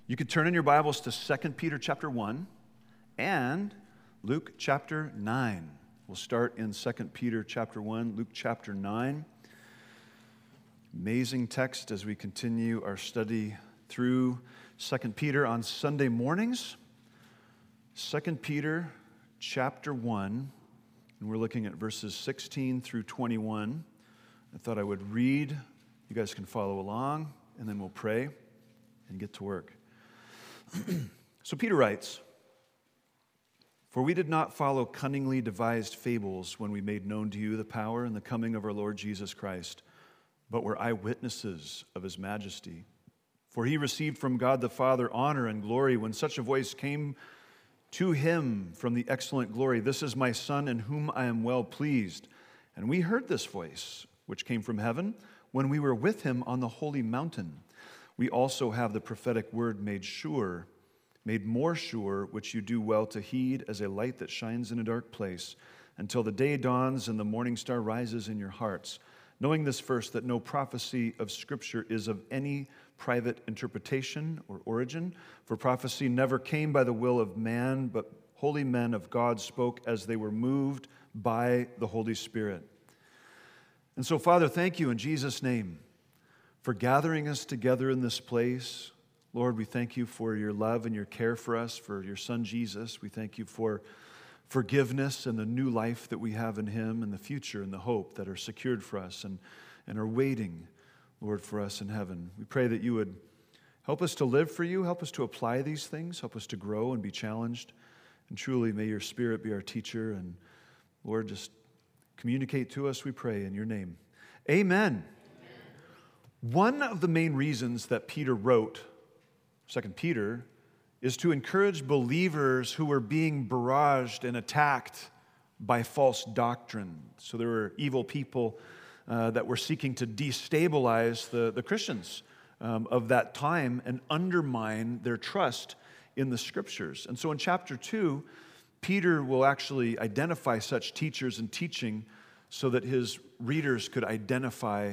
You could turn in your Bibles to 2 Peter chapter 1 and Luke chapter 9. We'll start in 2 Peter chapter 1, Luke chapter 9. Amazing text as we continue our study through 2 Peter on Sunday mornings. 2 Peter chapter 1, and we're looking at verses 16 through 21. I thought I would read. You guys can follow along, and then we'll pray and get to work. So Peter writes, "For we did not follow cunningly devised fables when we made known to you the power and the coming of our Lord Jesus Christ, but were eyewitnesses of his majesty. For he received from God the Father honor and glory when such a voice came to him from the excellent glory, 'This is my Son in whom I am well pleased.' And we heard this voice, which came from heaven, when we were with him on the holy mountain. We also have the prophetic word made more sure, which you do well to heed as a light that shines in a dark place, until the day dawns and the morning star rises in your hearts. Knowing this first, that no prophecy of Scripture is of any private interpretation or origin, for prophecy never came by the will of man, but holy men of God spoke as they were moved by the Holy Spirit. And so, Father, thank you in Jesus' name for gathering us together in this place. Lord, we thank you for your love and your care for us, for your Son Jesus. We thank you for forgiveness and the new life that we have in him and the future and the hope that are secured for us and are waiting, Lord, for us in heaven. We pray that you would help us to live for you, help us to apply these things, help us to grow and be challenged. And truly, may your Spirit be our teacher. And Lord, just communicate to us, we pray, in your name. Amen. One of the main reasons that Peter wrote 2 Peter is to encourage believers who were being barraged and attacked by false doctrine. So there were evil people that were seeking to destabilize the Christians of that time and undermine their trust in the Scriptures. And so in chapter 2, Peter will actually identify such teachers and teaching so that his readers could identify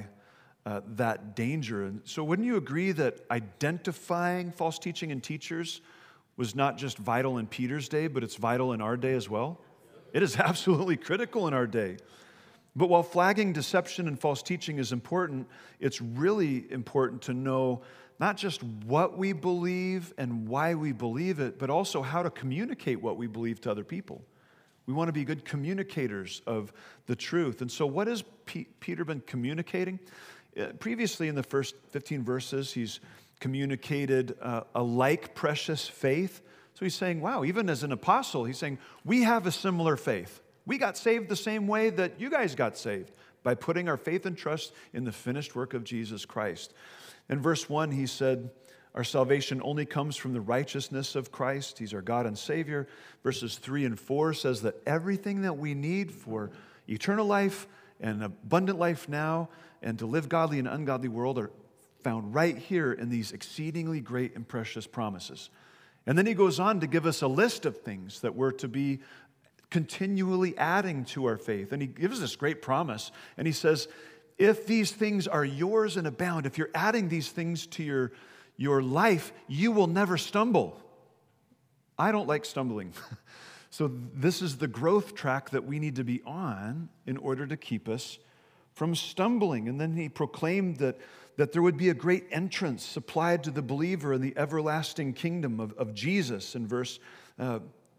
that danger. And so wouldn't you agree that identifying false teaching and teachers was not just vital in Peter's day, but it's vital in our day as well? It is absolutely critical in our day. But while flagging deception and false teaching is important, it's really important to know not just what we believe and why we believe it, but also how to communicate what we believe to other people. We want to be good communicators of the truth. And so what has Peter been communicating? Previously in the first 15 verses, he's communicated a like precious faith. So he's saying, wow, even as an apostle, he's saying, we have a similar faith. We got saved the same way that you guys got saved, by putting our faith and trust in the finished work of Jesus Christ. In verse 1, he said, our salvation only comes from the righteousness of Christ. He's our God and Savior. Verses 3 and 4 says that everything that we need for eternal life and abundant life now and to live godly in an ungodly world are found right here in these exceedingly great and precious promises. And then he goes on to give us a list of things that we're to be continually adding to our faith. And he gives this great promise. And he says, if these things are yours and abound, if you're adding these things to your life, you will never stumble. I don't like stumbling. So this is the growth track that we need to be on in order to keep us from stumbling. And then he proclaimed that there would be a great entrance supplied to the believer in the everlasting kingdom of Jesus in verse, where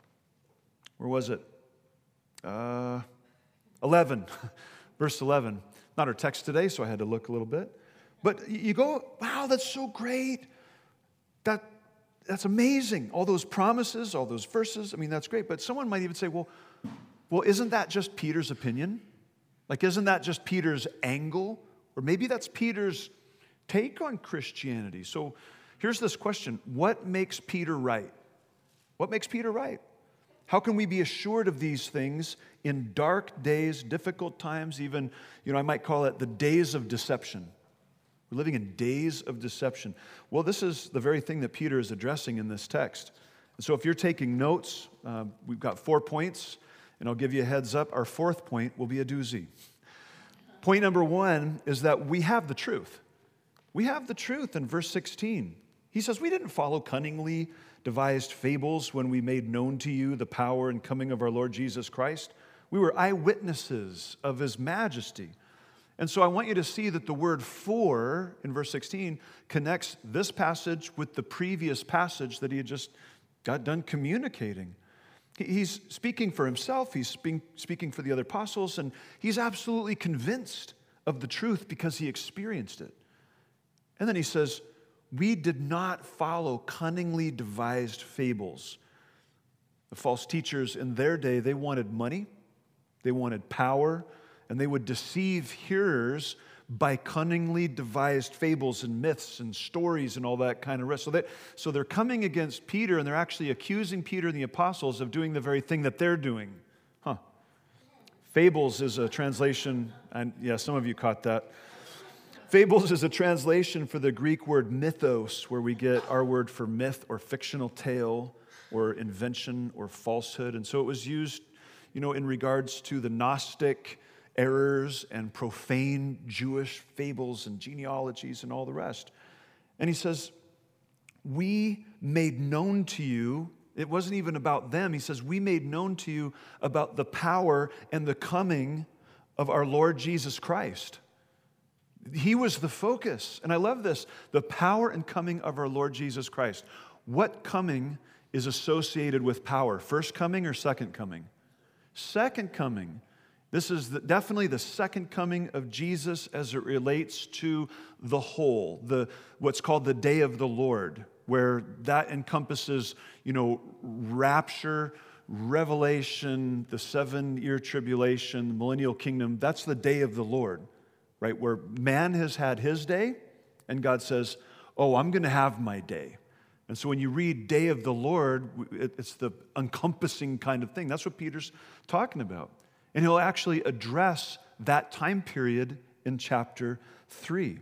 was it? 11. Verse 11. Not our text today, so I had to look a little bit. But you go, wow, that's so great. That's amazing. All those promises, all those verses, I mean, that's great. But someone might even say, well, isn't that just Peter's opinion? Like, isn't that just Peter's angle? Or maybe that's Peter's take on Christianity. So here's this question. What makes Peter right? What makes Peter right? How can we be assured of these things in dark days, difficult times, even, I might call it the days of deception? We're living in days of deception. Well, this is the very thing that Peter is addressing in this text. And so if you're taking notes, we've got 4 points, and I'll give you a heads up. Our 4th point will be a doozy. Point number 1 is that we have the truth. We have the truth in verse 16. He says, we didn't follow cunningly devised fables when we made known to you the power and coming of our Lord Jesus Christ. We were eyewitnesses of his majesty. And so I want you to see that the word for in verse 16 connects this passage with the previous passage that he had just got done communicating. He's speaking for himself, he's speaking for the other apostles, and he's absolutely convinced of the truth because he experienced it. And then he says, we did not follow cunningly devised fables. The false teachers in their day, they wanted money, they wanted power, and they would deceive hearers by cunningly devised fables and myths and stories and all that kind of rest. So they're coming against Peter, and they're actually accusing Peter and the apostles of doing the very thing that they're doing. Fables is a translation, and yeah, some of you caught that. Fables is a translation for the Greek word mythos, where we get our word for myth or fictional tale or invention or falsehood. And so it was used, in regards to the Gnostic errors and profane Jewish fables and genealogies and all the rest. And he says, we made known to you, it wasn't even about them. He says, we made known to you about the power and the coming of our Lord Jesus Christ. He was the focus. And I love this, the power and coming of our Lord Jesus Christ. What coming is associated with power? First coming or second coming? Second coming. This is definitely the second coming of Jesus as it relates to the whole, what's called the day of the Lord, where that encompasses, rapture, revelation, the 7-year tribulation, the millennial kingdom. That's the day of the Lord, right? Where man has had his day, and God says, oh, I'm going to have my day. And so when you read day of the Lord, it's the encompassing kind of thing. That's what Peter's talking about. And he'll actually address that time period in chapter 3.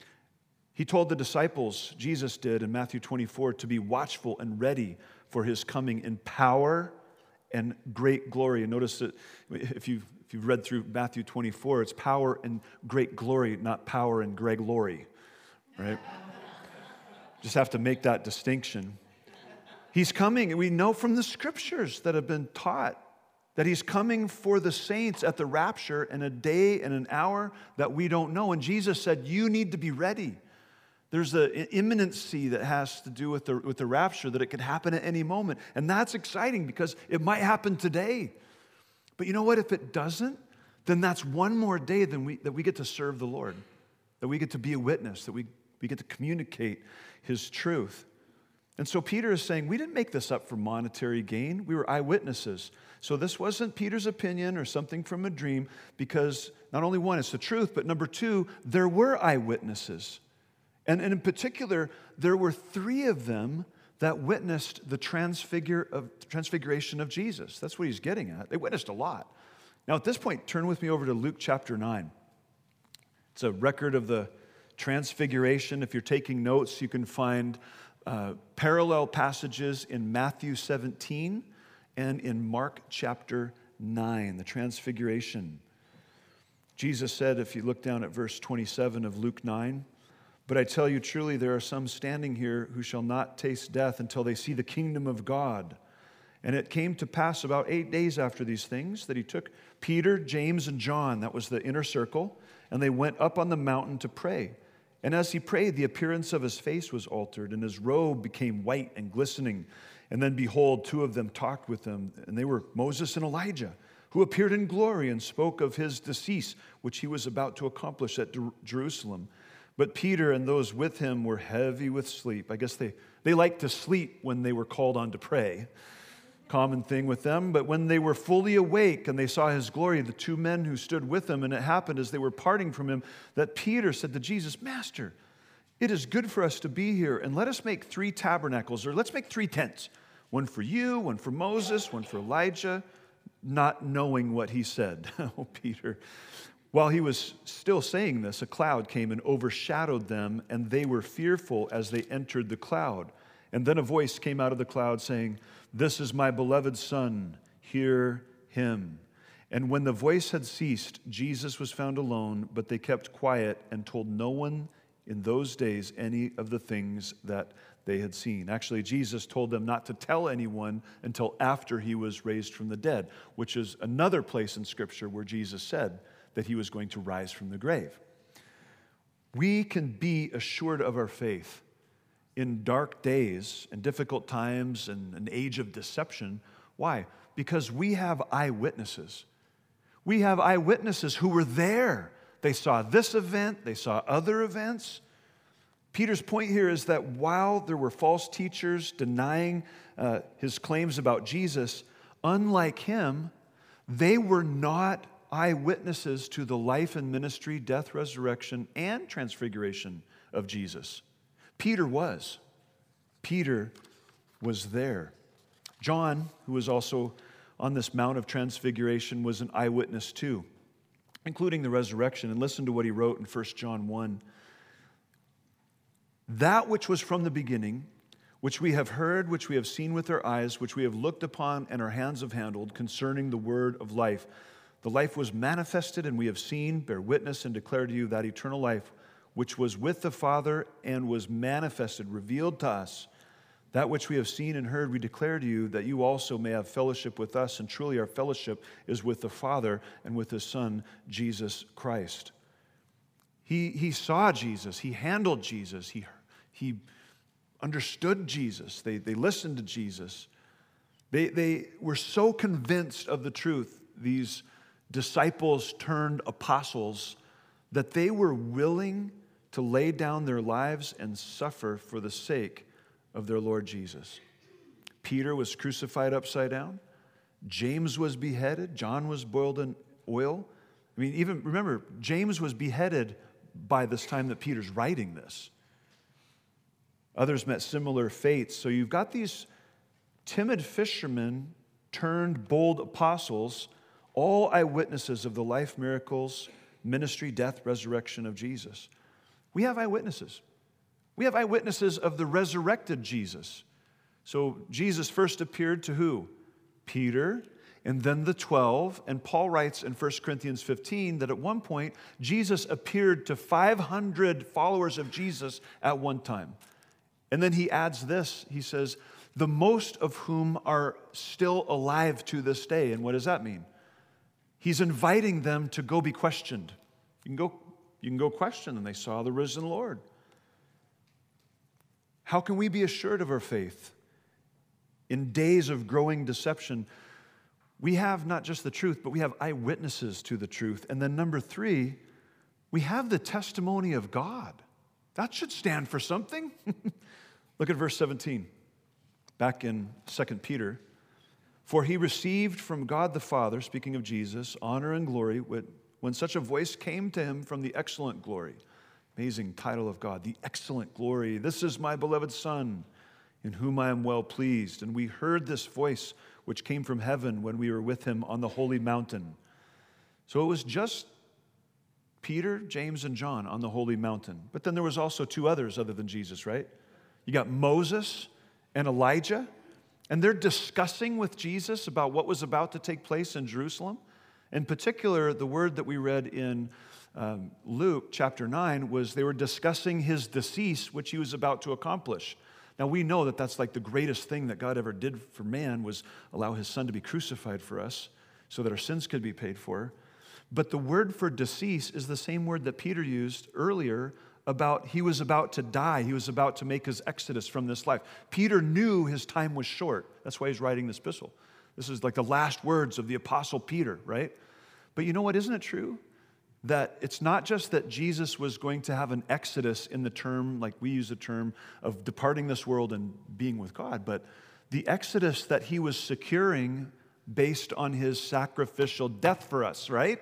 He told the disciples, Jesus did in Matthew 24, to be watchful and ready for his coming in power and great glory. And notice that if you've read through Matthew 24, it's power and great glory, not power and Greg Laurie, right? Just have to make that distinction. He's coming, and we know from the scriptures that have been taught that he's coming for the saints at the rapture in a day and an hour that we don't know. And Jesus said, you need to be ready. There's an imminency that has to do with the rapture, that it could happen at any moment. And that's exciting because it might happen today. But you know what? If it doesn't, then that's one more day that we get to serve the Lord, that we get to be a witness, that we get to communicate his truth. And so Peter is saying, we didn't make this up for monetary gain. We were eyewitnesses. So this wasn't Peter's opinion or something from a dream, because not only one, it's the truth, but number two, there were eyewitnesses. And in particular, there were 3 of them that witnessed the transfiguration of Jesus. That's what he's getting at. They witnessed a lot. Now at this point, turn with me over to Luke chapter 9. It's a record of the transfiguration. If you're taking notes, you can find parallel passages in Matthew 17 and in Mark chapter 9, the transfiguration. Jesus said, if you look down at verse 27 of Luke 9, but I tell you truly, there are some standing here who shall not taste death until they see the kingdom of God. And it came to pass about 8 days after these things that he took Peter, James, and John, that was the inner circle, and they went up on the mountain to pray. And as he prayed, the appearance of his face was altered, and his robe became white and glistening. And then behold, 2 of them talked with him, and they were Moses and Elijah, who appeared in glory and spoke of his decease, which he was about to accomplish at Jerusalem. But Peter and those with him were heavy with sleep. I guess they liked to sleep when they were called on to pray. Common thing with them. But when they were fully awake and they saw his glory, the 2 men who stood with him, and it happened as they were parting from him, that Peter said to Jesus, Master, it is good for us to be here, and let us make 3 tabernacles, or let's make 3 tents. One for you, one for Moses, one for Elijah, not knowing what he said. Oh, Peter. While he was still saying this, a cloud came and overshadowed them, and they were fearful as they entered the cloud. And then a voice came out of the cloud saying, This is my beloved Son, hear him. And when the voice had ceased, Jesus was found alone, but they kept quiet and told no one in those days any of the things that they had seen. Actually, Jesus told them not to tell anyone until after he was raised from the dead, which is another place in Scripture where Jesus said that he was going to rise from the grave. We can be assured of our faith in dark days and difficult times and an age of deception. Why? Because we have eyewitnesses. We have eyewitnesses who were there. They saw this event, they saw other events. Peter's point here is that while there were false teachers denying his claims about Jesus, unlike him, they were not eyewitnesses to the life and ministry, death, resurrection, and transfiguration of Jesus. Peter was. Peter was there. John, who was also on this Mount of Transfiguration, was an eyewitness too, including the resurrection. And listen to what he wrote in 1 John 1. That which was from the beginning, which we have heard, which we have seen with our eyes, which we have looked upon and our hands have handled, concerning the word of life. The life was manifested, and we have seen, bear witness, and declare to you that eternal life, which was with the Father and was manifested, revealed to us. That which we have seen and heard, we declare to you, that you also may have fellowship with us. And truly our fellowship is with the Father and with His Son, Jesus Christ. He saw Jesus. He handled Jesus. He understood Jesus. They listened to Jesus. They were so convinced of the truth, these disciples turned apostles, that they were willing to lay down their lives and suffer for the sake of their Lord Jesus. Peter was crucified upside down. James was beheaded. John was boiled in oil. I mean, even remember, James was beheaded by this time that Peter's writing this. Others met similar fates. So you've got these timid fishermen turned bold apostles, all eyewitnesses of the life, miracles, ministry, death, resurrection of Jesus. We have eyewitnesses. We have eyewitnesses of the resurrected Jesus. So Jesus first appeared to who? Peter, and then the 12. And Paul writes in 1 Corinthians 15 that at one point, Jesus appeared to 500 followers of Jesus at one time. And then he adds this, he says, the most of whom are still alive to this day. And what does that mean? He's inviting them to go be questioned. You can go question, and they saw the risen Lord. How can we be assured of our faith in days of growing deception? We have not just the truth, but we have eyewitnesses to the truth. And then number 3, we have the testimony of God. That should stand for something. Look at verse 17, back in 2 Peter. For he received from God the Father, speaking of Jesus, honor and glory when such a voice came to him from the excellent glory. Amazing title of God, the excellent glory. This is my beloved Son, in whom I am well pleased. And we heard this voice which came from heaven when we were with him on the holy mountain. So it was just Peter, James, and John on the holy mountain. But then there was also 2 others other than Jesus, right? You got Moses and Elijah, and they're discussing with Jesus about what was about to take place in Jerusalem. In particular, the word that we read in Luke chapter 9 was they were discussing his decease, which he was about to accomplish. Now we know that that's like the greatest thing that God ever did for man, was allow his son to be crucified for us so that our sins could be paid for. But the word for decease is the same word that Peter used earlier about he was about to die. He was about to make his exodus from this life. Peter knew his time was short. That's why he's writing this epistle. This is like the last words of the apostle Peter, right? But you know what? Isn't it true that it's not just that Jesus was going to have an exodus in the term, like we use the term of departing this world and being with God, but the exodus that he was securing based on his sacrificial death for us, right?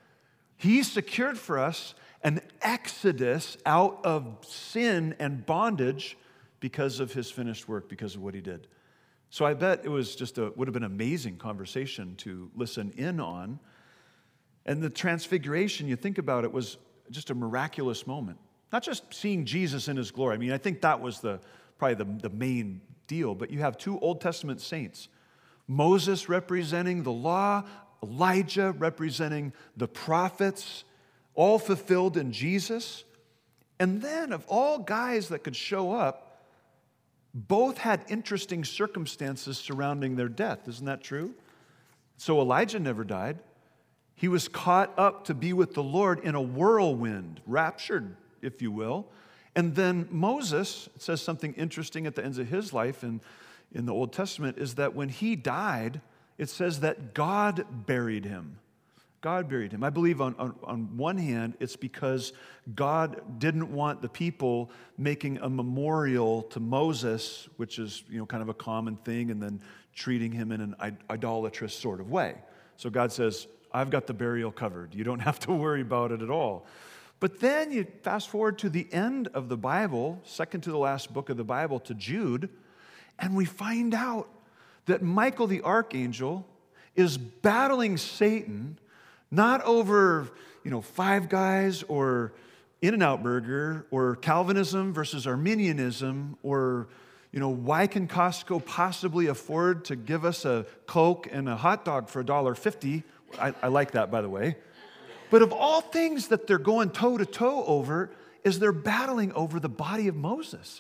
He secured for us an exodus out of sin and bondage because of his finished work, because of what he did. So I bet it was would have been an amazing conversation to listen in on. And the transfiguration, you think about it, was just a miraculous moment. Not just seeing Jesus in his glory. I mean, I think that was probably the main deal. But you have 2 Old Testament saints. Moses representing the law, Elijah representing the prophets, all fulfilled in Jesus. And then of all guys that could show up, both had interesting circumstances surrounding their death. Isn't that true? So Elijah never died. He was caught up to be with the Lord in a whirlwind, raptured, if you will. And then Moses, it says something interesting at the ends of his life in the Old Testament, is that when he died, it says that God buried him. God buried him. I believe on one hand, it's because God didn't want the people making a memorial to Moses, which is kind of a common thing, and then treating him in an idolatrous sort of way. So God says, I've got the burial covered. You don't have to worry about it at all. But then you fast forward to the end of the Bible, second to the last book of the Bible, to Jude, and we find out that Michael the archangel is battling Satan not over, Five Guys or In-N-Out Burger or Calvinism versus Arminianism or, why can Costco possibly afford to give us a Coke and a hot dog for $1.50? I like that, by the way. But of all things that they're going toe-to-toe over is they're battling over the body of Moses.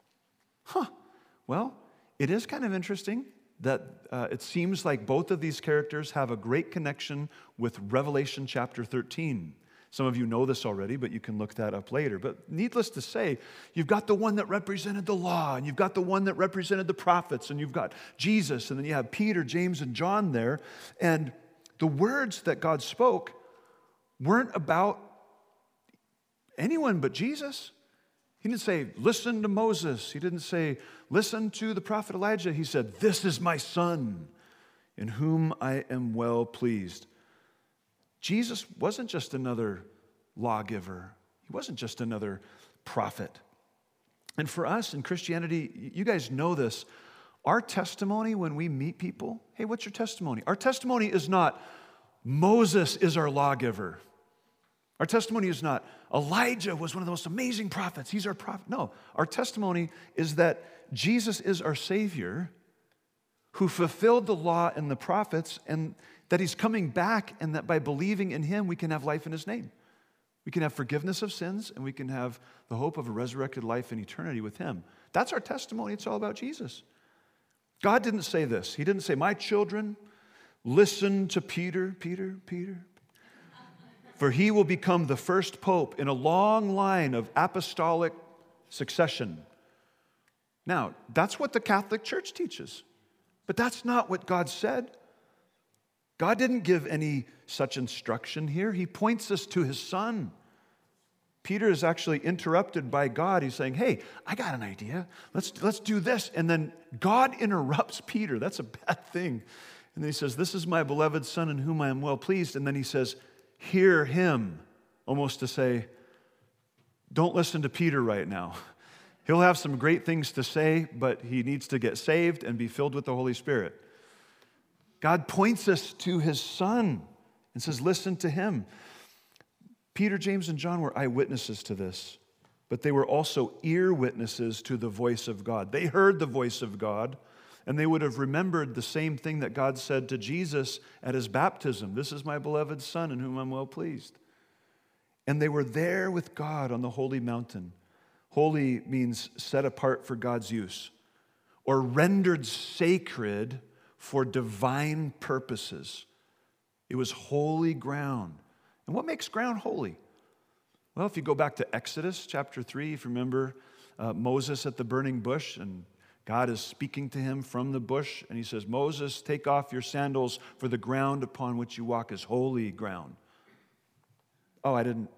Well, it is kind of interesting that it seems like both of these characters have a great connection with Revelation chapter 13. Some of you know this already, but you can look that up later. But needless to say, you've got the one that represented the law, and you've got the one that represented the prophets, and you've got Jesus, and then you have Peter, James, and John there. And the words that God spoke weren't about anyone but Jesus. He didn't say, listen to Moses. He didn't say, listen to the prophet Elijah. He said, this is my son, in whom I am well pleased. Jesus wasn't just another lawgiver. He wasn't just another prophet. And for us in Christianity, you guys know this. Our testimony when we meet people, hey, what's your testimony? Our testimony is not, Moses is our lawgiver. Our testimony is not, Elijah was one of the most amazing prophets. He's our prophet. No, our testimony is that Jesus is our Savior who fulfilled the law and the prophets, and that he's coming back, and that by believing in him, we can have life in his name. We can have forgiveness of sins, and we can have the hope of a resurrected life in eternity with him. That's our testimony. It's all about Jesus. God didn't say this. He didn't say, my children, listen to Peter, for he will become the first pope in a long line of apostolic succession. Now, that's what the Catholic Church teaches, but that's not what God said. God didn't give any such instruction here. He points us to his son. Peter is actually interrupted by God. He's saying, hey, I got an idea. Let's do this. And then God interrupts Peter. That's a bad thing. And then he says, this is my beloved son in whom I am well pleased. And then he says, hear him, almost to say, don't listen to Peter right now. He'll have some great things to say, but he needs to get saved and be filled with the Holy Spirit. God points us to his son and says, listen to him. Peter, James, and John were eyewitnesses to this, but they were also ear witnesses to the voice of God. They heard the voice of God, and they would have remembered the same thing that God said to Jesus at his baptism. This is my beloved son in whom I'm well pleased. And they were there with God on the holy mountain. Holy means set apart for God's use, or rendered sacred for divine purposes. It was holy ground. And what makes ground holy? Well, if you go back to Exodus chapter 3, if you remember Moses at the burning bush, and God is speaking to him from the bush, and he says, Moses, take off your sandals, for the ground upon which you walk is holy ground. Oh, I didn't,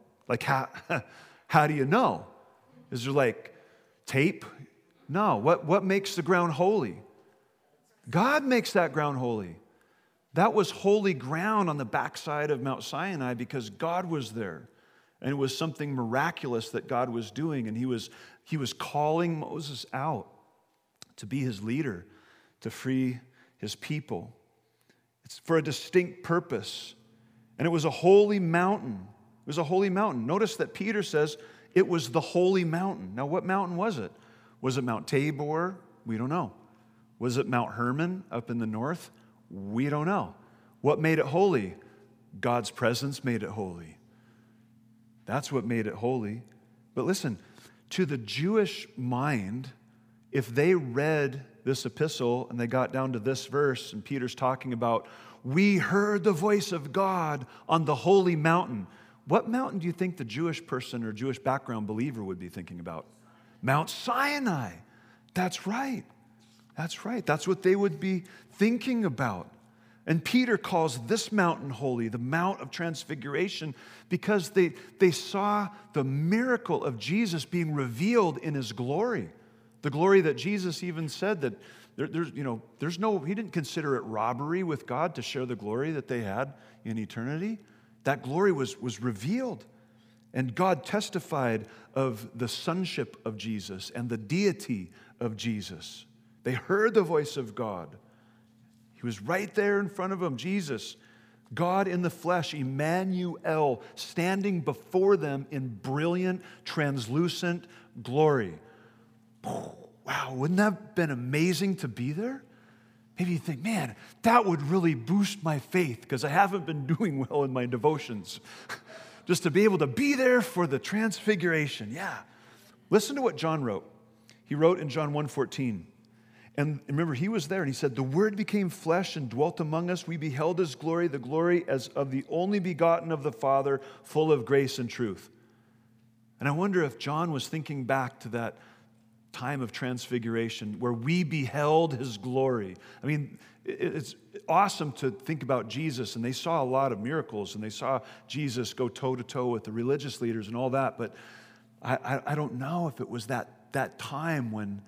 how do you know? Is there like tape? No, what makes the ground holy? God makes that ground holy. That was holy ground on the backside of Mount Sinai because God was there. And it was something miraculous that God was doing. And he was calling Moses out to be his leader, to free his people. It's for a distinct purpose. And it was a holy mountain. It was a holy mountain. Notice that Peter says it was the holy mountain. Now, what mountain was it? Was it Mount Tabor? We don't know. Was it Mount Hermon up in the north? We don't know. What made it holy? God's presence made it holy. That's what made it holy. But listen, to the Jewish mind, if they read this epistle and they got down to this verse and Peter's talking about, we heard the voice of God on the holy mountain. What mountain do you think the Jewish person or Jewish background believer would be thinking about? Mount Sinai. That's right. That's right. That's what they would be thinking about. And Peter calls this mountain holy, the Mount of Transfiguration, because they saw the miracle of Jesus being revealed in his glory. The glory that Jesus even said that he didn't consider it robbery with God to share the glory that they had in eternity. That glory was revealed. And God testified of the sonship of Jesus and the deity of Jesus. They heard the voice of God. He was right there in front of them, Jesus, God in the flesh, Emmanuel, standing before them in brilliant, translucent glory. Wow, wouldn't that have been amazing to be there? Maybe you think, man, that would really boost my faith because I haven't been doing well in my devotions. Just to be able to be there for the transfiguration. Yeah. Listen to what John wrote. He wrote in John 1:14. And remember, he was there and he said, the Word became flesh and dwelt among us. We beheld his glory, the glory as of the only begotten of the Father, full of grace and truth. And I wonder if John was thinking back to that time of transfiguration where we beheld his glory. I mean, it's awesome to think about Jesus, and they saw a lot of miracles, and they saw Jesus go toe-to-toe with the religious leaders and all that, but I don't know if it was that time when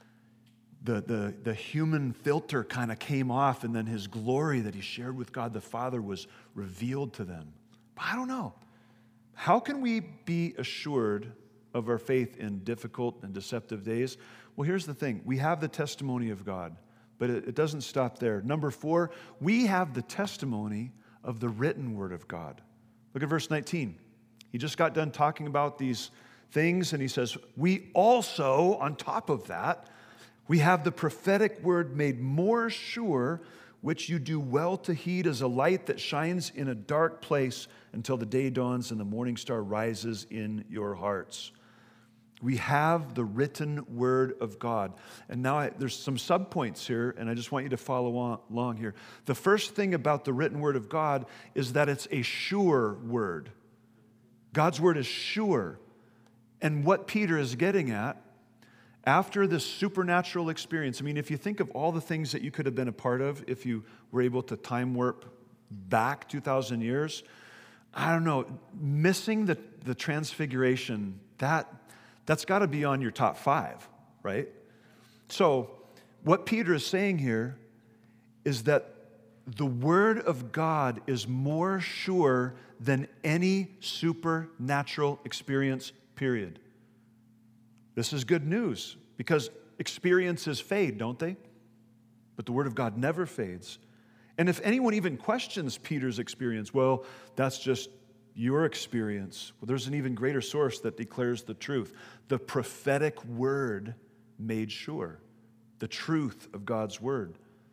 the human filter kind of came off, and then his glory that he shared with God the Father was revealed to them. But I don't know. How can we be assured of our faith in difficult and deceptive days? Well, here's the thing. We have the testimony of God, but it doesn't stop there. Number 4, we have the testimony of the written word of God. Look at verse 19. He just got done talking about these things, and he says, we also, on top of that, we have the prophetic word made more sure, which you do well to heed as a light that shines in a dark place until the day dawns and the morning star rises in your hearts. We have the written word of God. And now there's some subpoints here, and I just want you to follow along here. The first thing about the written word of God is that it's a sure word. God's word is sure. And what Peter is getting at, after this supernatural experience, I mean, if you think of all the things that you could have been a part of if you were able to time warp back 2,000 years, I don't know, missing the transfiguration, that's got to be on your top 5, right? So what Peter is saying here is that the word of God is more sure than any supernatural experience, period. This is good news because experiences fade, don't they? But the word of God never fades. And if anyone even questions Peter's experience, well, that's just your experience. Well, there's an even greater source that declares the truth. The prophetic word made sure. The truth of God's word.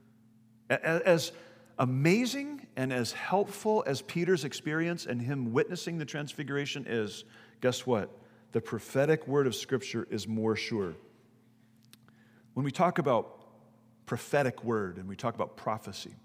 As amazing and as helpful as Peter's experience and him witnessing the transfiguration is, guess what? The prophetic word of Scripture is more sure. When we talk about prophetic word and we talk about prophecy,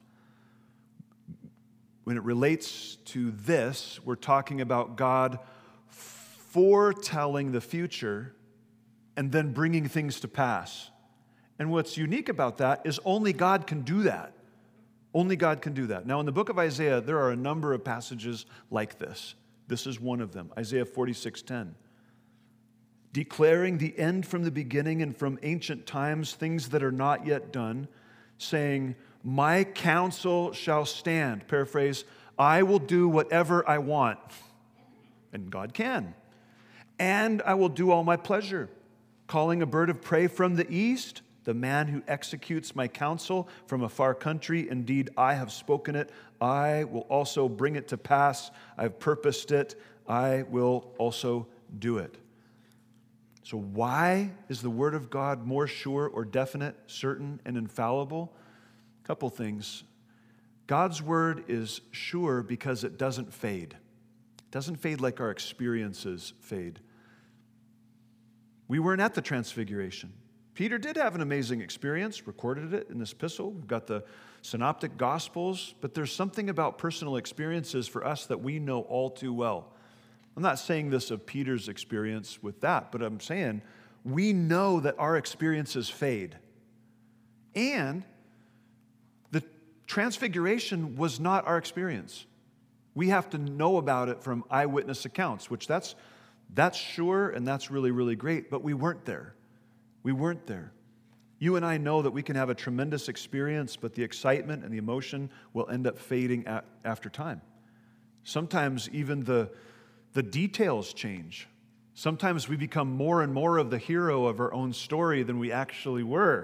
when it relates to this, we're talking about God foretelling the future and then bringing things to pass. And what's unique about that is only God can do that. Only God can do that. Now, in the book of Isaiah, there are a number of passages like this. This is one of them, Isaiah 46:10. Declaring the end from the beginning and from ancient times, things that are not yet done, saying, my counsel shall stand. Paraphrase, I will do whatever I want. And God can. And I will do all my pleasure. Calling a bird of prey from the east, the man who executes my counsel from a far country. Indeed, I have spoken it. I will also bring it to pass. I have purposed it. I will also do it. So why is the word of God more sure or definite, certain, and infallible? A couple things. God's word is sure because it doesn't fade. It doesn't fade like our experiences fade. We weren't at the transfiguration. Peter did have an amazing experience, recorded it in this epistle. We've got the synoptic gospels, but there's something about personal experiences for us that we know all too well. I'm not saying this of Peter's experience with that, but I'm saying we know that our experiences fade. And the transfiguration was not our experience. We have to know about it from eyewitness accounts, which that's sure and that's really, really great, but we weren't there. We weren't there. You and I know that we can have a tremendous experience, but the excitement and the emotion will end up fading after time. Sometimes even the details change. Sometimes we become more and more of the hero of our own story than we actually were.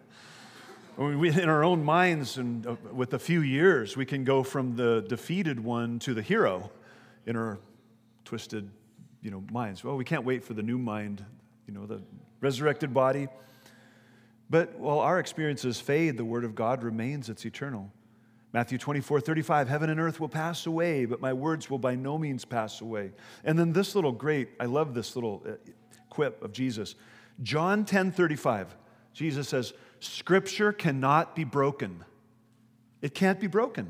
In our own minds, and with a few years, we can go from the defeated one to the hero in our twisted, minds. Well, we can't wait for the new mind, the resurrected body. But while our experiences fade, the Word of God remains. It's eternal. Matthew 24:35, heaven and earth will pass away, but my words will by no means pass away. And then this little I love this little quip of Jesus. John 10:35, Jesus says, Scripture cannot be broken. It can't be broken.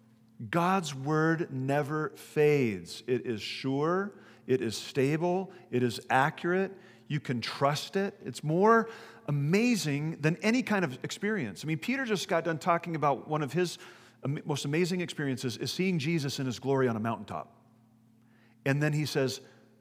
God's Word never fades. It is sure, it is stable, it is accurate. You can trust it. It's more amazing than any kind of experience. I mean, Peter just got done talking about one of his most amazing experiences is seeing Jesus in his glory on a mountaintop. And then he says,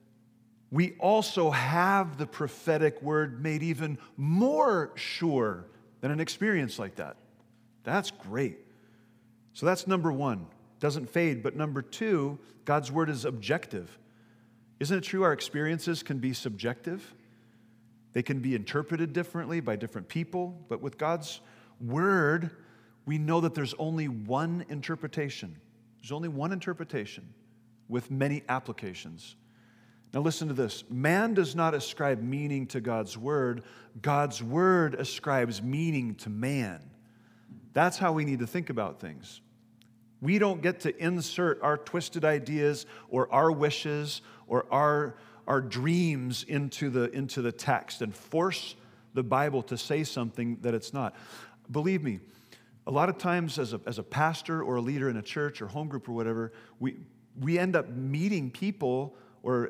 we also have the prophetic word made even more sure than an experience like that. That's great. So that's number one. Doesn't fade. But number two, God's word is objective. Isn't it true our experiences can be subjective? They can be interpreted differently by different people. But with God's word, we know that there's only one interpretation. There's only one interpretation with many applications. Now listen to this. Man does not ascribe meaning to God's word. God's word ascribes meaning to man. That's how we need to think about things. We don't get to insert our twisted ideas or our wishes or our dreams into the text and force the Bible to say something that it's not. Believe me, a lot of times as a pastor or a leader in a church or home group or whatever, we end up meeting people or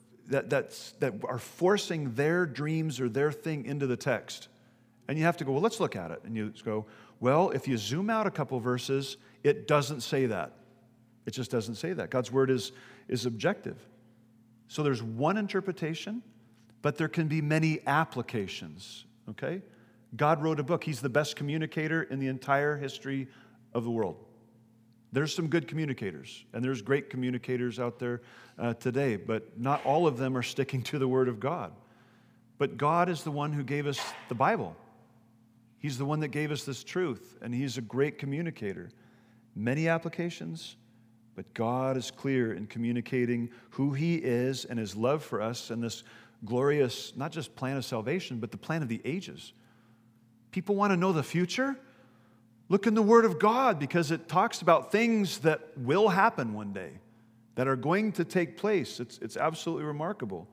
that are forcing their dreams or their thing into the text. And you have to go, well, let's look at it. And you go, well, if you zoom out a couple verses, it doesn't say that. It just doesn't say that. God's word is objective. So there's one interpretation, but there can be many applications, okay? God wrote a book. He's the best communicator in the entire history of the world. There's some good communicators, and there's great communicators out there today, but not all of them are sticking to the Word of God. But God is the one who gave us the Bible. He's the one that gave us this truth, and He's a great communicator. Many applications, but God is clear in communicating who He is and His love for us and this glorious, not just plan of salvation, but the plan of the ages. People want to know the future? Look in the Word of God because it talks about things that will happen one day, that are going to take place. It's absolutely remarkable.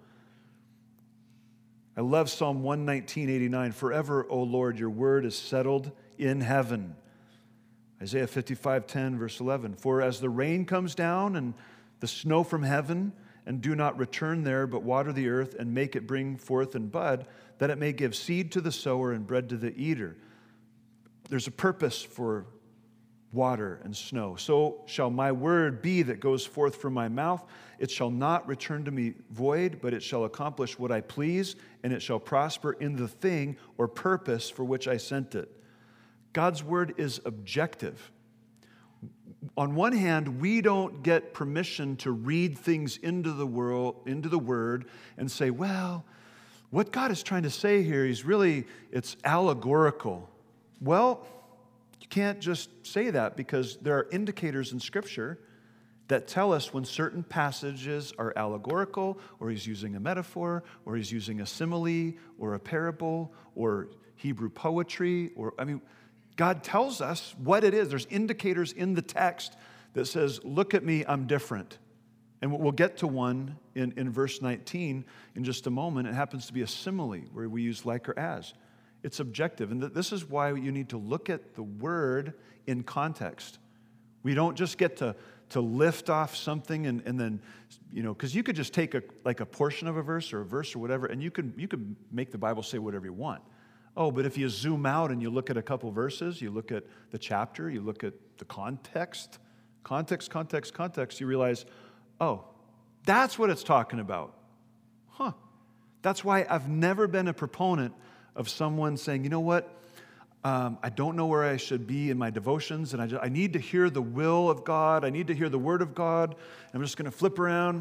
I love Psalm 119:89. Forever, O Lord, your word is settled in heaven. Isaiah 55:10, verse 11. For as the rain comes down and the snow from heaven, and do not return there, but water the earth and make it bring forth and bud, that it may give seed to the sower and bread to the eater. There's a purpose for water and snow. So shall my word be that goes forth from my mouth. It shall not return to me void, but it shall accomplish what I please, and it shall prosper in the thing or purpose for which I sent it. God's word is objective. On one hand, we don't get permission to read things into the word and say, well, what God is trying to say here is really, it's allegorical. Well, you can't just say that because there are indicators in Scripture that tell us when certain passages are allegorical, or He's using a metaphor, or He's using a simile, or a parable, or Hebrew poetry, God tells us what it is. There's indicators in the text that says, look at me, I'm different. And we'll get to one in verse 19 in just a moment. It happens to be a simile where we use like or as. It's objective. And this is why you need to look at the word in context. We don't just get to lift off something and then, because you could just take a portion of a verse or whatever, and you could make the Bible say whatever you want. Oh, but if you zoom out and you look at a couple verses, you look at the chapter, you look at the context, you realize, oh, that's what it's talking about. Huh. That's why I've never been a proponent of someone saying, you know what, I don't know where I should be in my devotions, and I need to hear the will of God. I need to hear the word of God. I'm just going to flip around.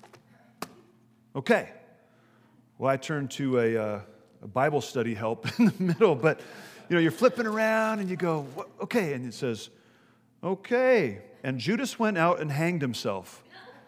Okay. Well, I turned to a Bible study help in the middle, but you're flipping around and you go, okay, and it says, okay, and Judas went out and hanged himself.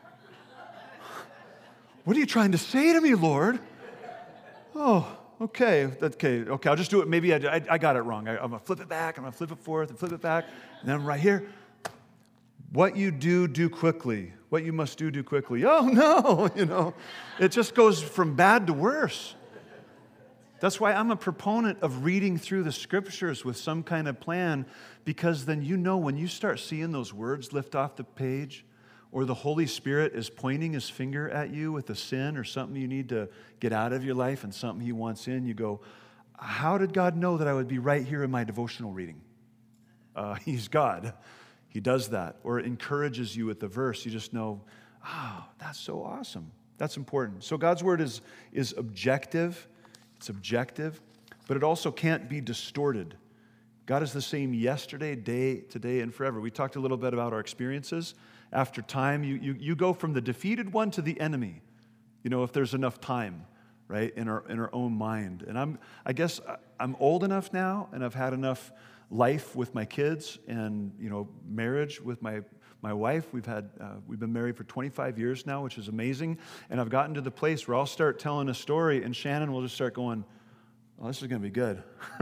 What are you trying to say to me, Lord? Oh, okay, I'll just do it. Maybe I got it wrong. I'm going to flip it back, I'm going to flip it forth and flip it back, and then I'm right here. What you do quickly. What you must do quickly. Oh, no, it just goes from bad to worse. That's why I'm a proponent of reading through the scriptures with some kind of plan, because then when you start seeing those words lift off the page, or the Holy Spirit is pointing his finger at you with a sin or something you need to get out of your life and something he wants in, you go, how did God know that I would be right here in my devotional reading? He's God. He does that. Or it encourages you with the verse. You just know, that's so awesome. That's important. So God's word is objective. It's objective, but it also can't be distorted. God is the same yesterday, today, and forever. We talked a little bit about our experiences. After time, you go from the defeated one to the enemy, if there's enough time, right, in our own mind. And I guess I'm old enough now, and I've had enough life with my kids and, marriage with my wife. We've been married for 25 years now, which is amazing. And I've gotten to the place where I'll start telling a story, and Shannon will just start going, "Oh, this is going to be good,"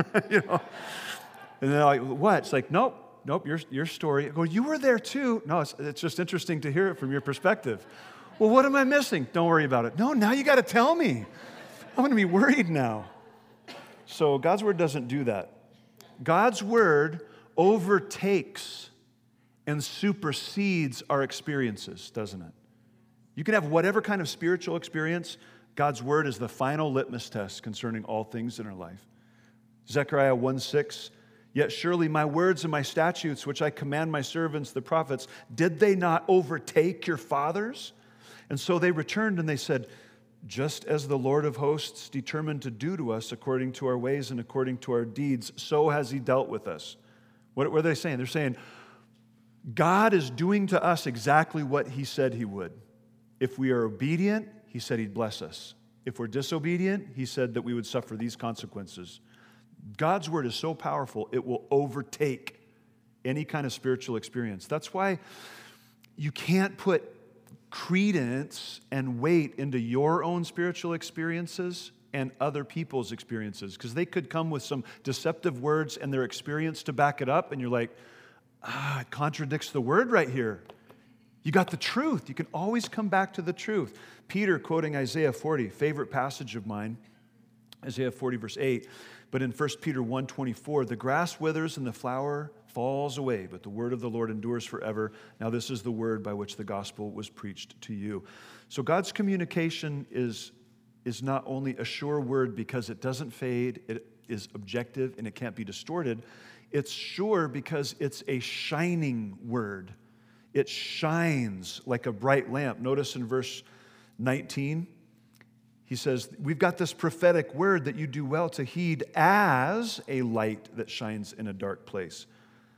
And then I'm like, "What?" It's like, "Nope, your story." I go, "You were there too." No, it's just interesting to hear it from your perspective. Well, what am I missing? Don't worry about it. No, now you got to tell me. I'm going to be worried now. So God's word doesn't do that. God's word overtakes and supersedes our experiences, doesn't it? You can have whatever kind of spiritual experience. God's word is the final litmus test concerning all things in our life. Zechariah 1:6, yet surely my words and my statutes, which I command my servants, the prophets, did they not overtake your fathers? And so they returned and they said, just as the Lord of hosts determined to do to us according to our ways and according to our deeds, so has he dealt with us. What are they saying? They're saying, God is doing to us exactly what he said he would. If we are obedient, he said he'd bless us. If we're disobedient, he said that we would suffer these consequences. God's word is so powerful, it will overtake any kind of spiritual experience. That's why you can't put credence and weight into your own spiritual experiences and other people's experiences, because they could come with some deceptive words and their experience to back it up, and you're like, it contradicts the word right here. You got the truth. You can always come back to the truth. Peter, quoting Isaiah 40, favorite passage of mine, Isaiah 40, verse 8, but in 1 Peter 1:24, the grass withers and the flower falls away, but the word of the Lord endures forever. Now this is the word by which the gospel was preached to you. So God's communication is not only a sure word because it doesn't fade, it is objective, and it can't be distorted. It's sure because it's a shining word. It shines like a bright lamp. Notice in verse 19, he says, we've got this prophetic word that you do well to heed as a light that shines in a dark place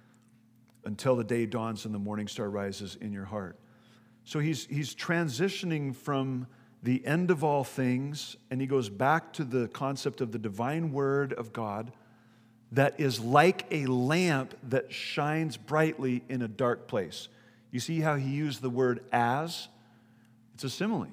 until the day dawns and the morning star rises in your heart. So he's transitioning from the end of all things, and he goes back to the concept of the divine word of God that is like a lamp that shines brightly in a dark place. You see how he used the word as? It's a simile.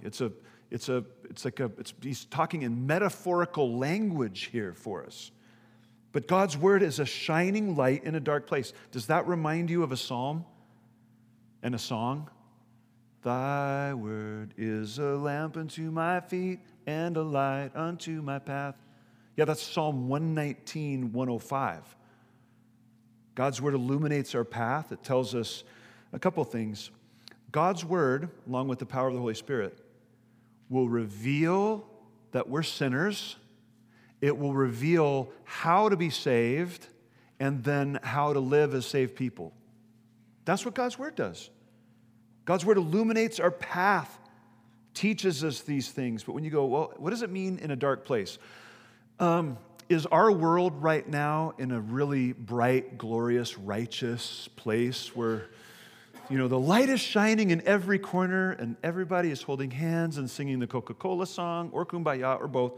He's talking in metaphorical language here for us. But God's word is a shining light in a dark place. Does that remind you of a psalm and a song? Thy word is a lamp unto my feet and a light unto my path. Yeah, that's Psalm 119, 105. God's word illuminates our path. It tells us a couple things. God's word, along with the power of the Holy Spirit, will reveal that we're sinners. It will reveal how to be saved and then how to live as saved people. That's what God's word does. God's word illuminates our path, teaches us these things. But when you go, well, what does it mean in a dark place? Is our world right now in a really bright, glorious, righteous place where, the light is shining in every corner and everybody is holding hands and singing the Coca-Cola song or Kumbaya or both?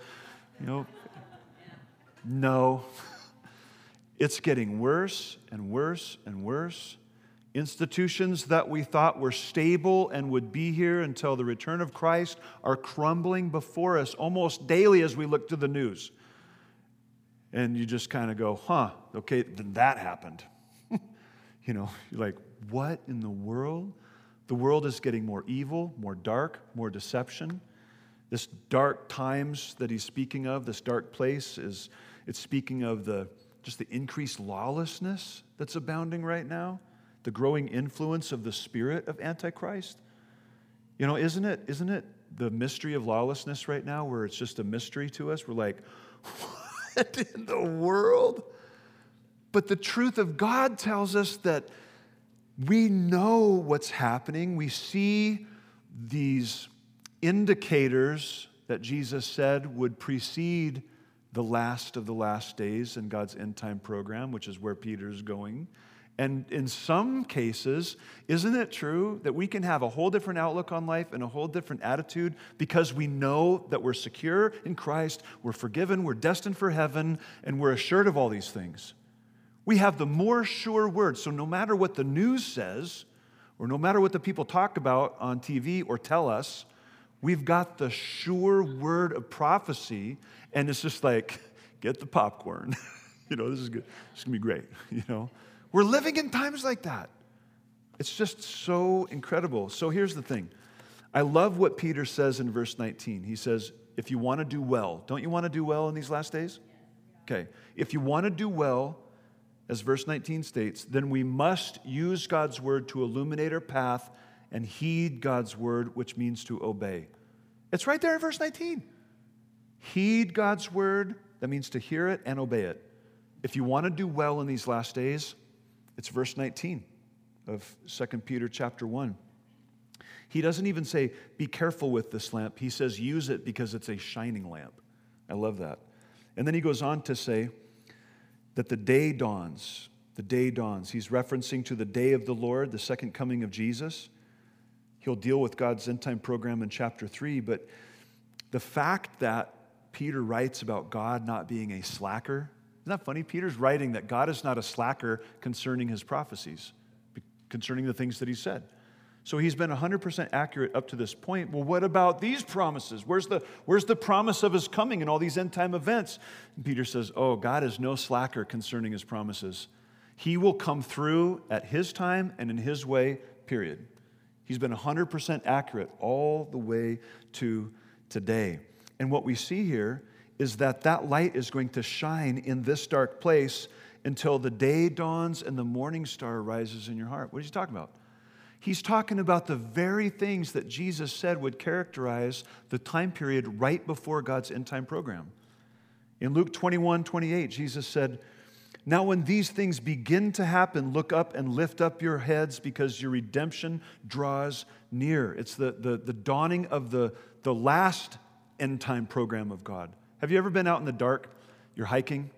No. It's getting worse and worse and worse. Institutions that we thought were stable and would be here until the return of Christ are crumbling before us almost daily as we look to the news. And you just kind of go, okay, then that happened. You're like, what in the world? The world is getting more evil, more dark, more deception. This dark times that he's speaking of, this dark place, it's speaking of just the increased lawlessness that's abounding right now, the growing influence of the spirit of Antichrist. Isn't it the mystery of lawlessness right now where it's just a mystery to us? We're like, what in the world? But the truth of God tells us that we know what's happening. We see these indicators that Jesus said would precede the last of the last days in God's end time program, which is where Peter's going. And in some cases, isn't it true that we can have a whole different outlook on life and a whole different attitude because we know that we're secure in Christ, we're forgiven, we're destined for heaven, and we're assured of all these things? We have the more sure word. So no matter what the news says, or no matter what the people talk about on TV or tell us, we've got the sure word of prophecy, and it's just like, get the popcorn. This is good. It's going to be great, We're living in times like that. It's just so incredible. So here's the thing. I love what Peter says in verse 19. He says, if you want to do well, don't you want to do well in these last days? Okay. If you want to do well, as verse 19 states, then we must use God's word to illuminate our path and heed God's word, which means to obey. It's right there in verse 19. Heed God's word, that means to hear it and obey it. If you want to do well in these last days, it's verse 19 of 2 Peter chapter 1. He doesn't even say, be careful with this lamp. He says, use it because it's a shining lamp. I love that. And then he goes on to say that the day dawns. The day dawns. He's referencing to the day of the Lord, the second coming of Jesus. He'll deal with God's end time program in chapter 3, but the fact that Peter writes about God not being a slacker, isn't that funny? Peter's writing that God is not a slacker concerning his prophecies, concerning the things that he said. So he's been 100% accurate up to this point. Well, what about these promises? Where's the promise of his coming and all these end time events? And Peter says, God is no slacker concerning his promises. He will come through at his time and in his way, period. He's been 100% accurate all the way to today. And what we see here is that light is going to shine in this dark place until the day dawns and the morning star rises in your heart. What is he talking about? He's talking about the very things that Jesus said would characterize the time period right before God's end time program. In Luke 21:28, Jesus said, now when these things begin to happen, look up and lift up your heads because your redemption draws near. It's the dawning of the last end time program of God. Have you ever been out in the dark? You're hiking.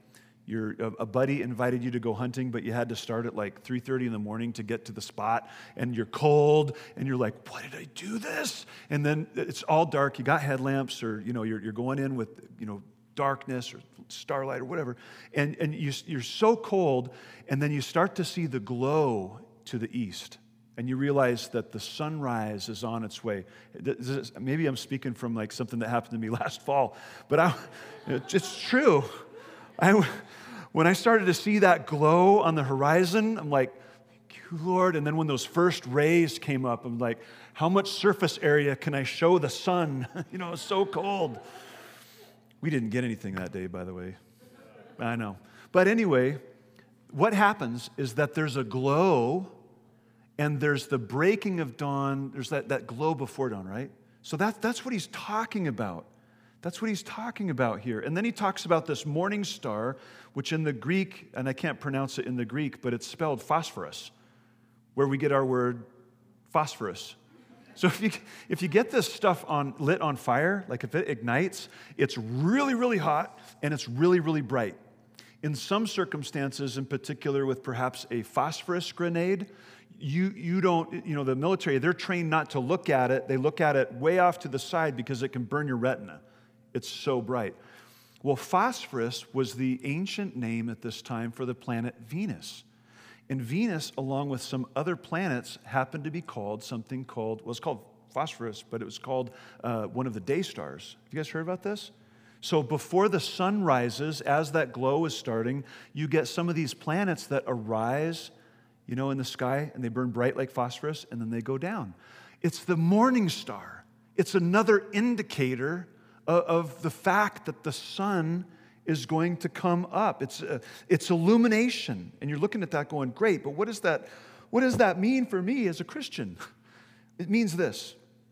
A buddy invited you to go hunting, but you had to start at like 3:30 in the morning to get to the spot, and you're cold, and you're like, why did I do this? And then it's all dark. You got headlamps, or you're going in with darkness or starlight or whatever, and you're so cold, and then you start to see the glow to the east. And you realize that the sunrise is on its way. Maybe I'm speaking from like something that happened to me last fall, but it's true. When I started to see that glow on the horizon, I'm like, thank you, Lord. And then when those first rays came up, I'm like, how much surface area can I show the sun? It's so cold. We didn't get anything that day, by the way. I know. But anyway, what happens is that there's a glow and there's the breaking of dawn. There's that glow before dawn, right? So that's what he's talking about. That's what he's talking about here. And then he talks about this morning star, which in the Greek, and I can't pronounce it in the Greek, but it's spelled phosphorus, where we get our word phosphorus. So if you get this stuff lit on fire, like if it ignites, it's really, really hot and it's really, really bright. In some circumstances, in particular with perhaps a phosphorus grenade, you don't, the military, they're trained not to look at it. They look at it way off to the side because it can burn your retina. It's so bright. Well, phosphorus was the ancient name at this time for the planet Venus. And Venus, along with some other planets, happened to be called something called, well, it's called phosphorus, but it was called one of the day stars. Have you guys heard about this? So before the sun rises, as that glow is starting, you get some of these planets that arise, in the sky, and they burn bright like phosphorus, and then they go down. It's the morning star. It's another indicator of the fact that the sun is going to come up. It's illumination. And you're looking at that going, great, but what does that mean for me as a Christian? It means this.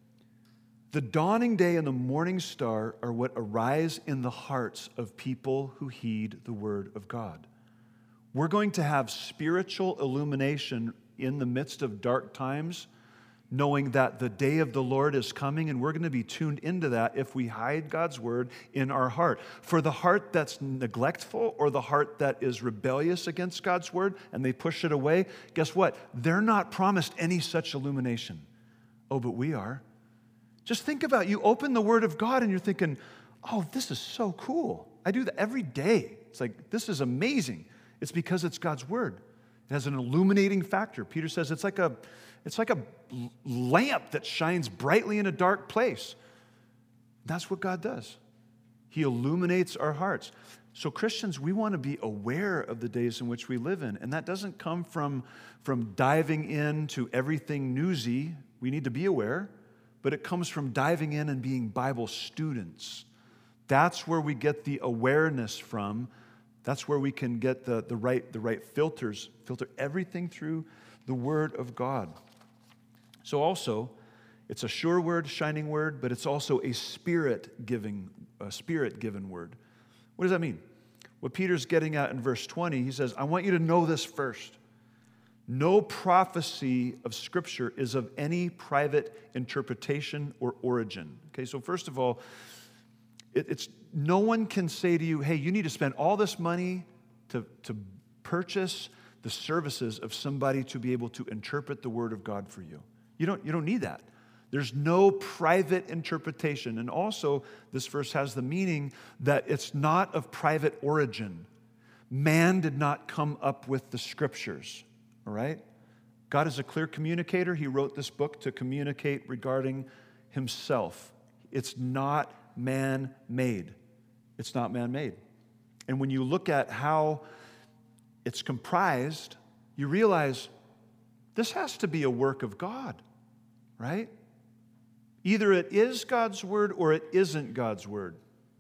The dawning day and the morning star are what arise in the hearts of people who heed the word of God. We're going to have spiritual illumination in the midst of dark times, knowing that the day of the Lord is coming, and we're going to be tuned into that if we hide God's word in our heart. For the heart that's neglectful or the heart that is rebellious against God's word and they push it away, guess what? They're not promised any such illumination. Oh, but we are. Just think about it. You open the word of God and you're thinking, oh, this is so cool. I do that every day. It's like, this is amazing. It's because it's God's word. It has an illuminating factor. Peter says it's like a lamp that shines brightly in a dark place. That's what God does. He illuminates our hearts. So Christians, we want to be aware of the days in which we live in. And that doesn't come from diving into everything newsy. We need to be aware. But it comes from diving in and being Bible students. That's where we get the awareness from. That's where we can get the right filters, filter everything through the Word of God. So also, it's a sure word, shining word, but it's also a spirit-given word. What does that mean? What Peter's getting at in verse 20, he says, I want you to know this first. No prophecy of Scripture is of any private interpretation or origin. Okay, so first of all, it's no one can say to you, hey, you need to spend all this money to purchase the services of somebody to be able to interpret the Word of God for you. You don't need that. There's no private interpretation. And also, this verse has the meaning that it's not of private origin. Man did not come up with the Scriptures, all right? God is a clear communicator. He wrote this book to communicate regarding himself. It's not man-made. It's not man-made. And when you look at how it's comprised, you realize this has to be a work of God, right? Either it is God's word or it isn't God's word.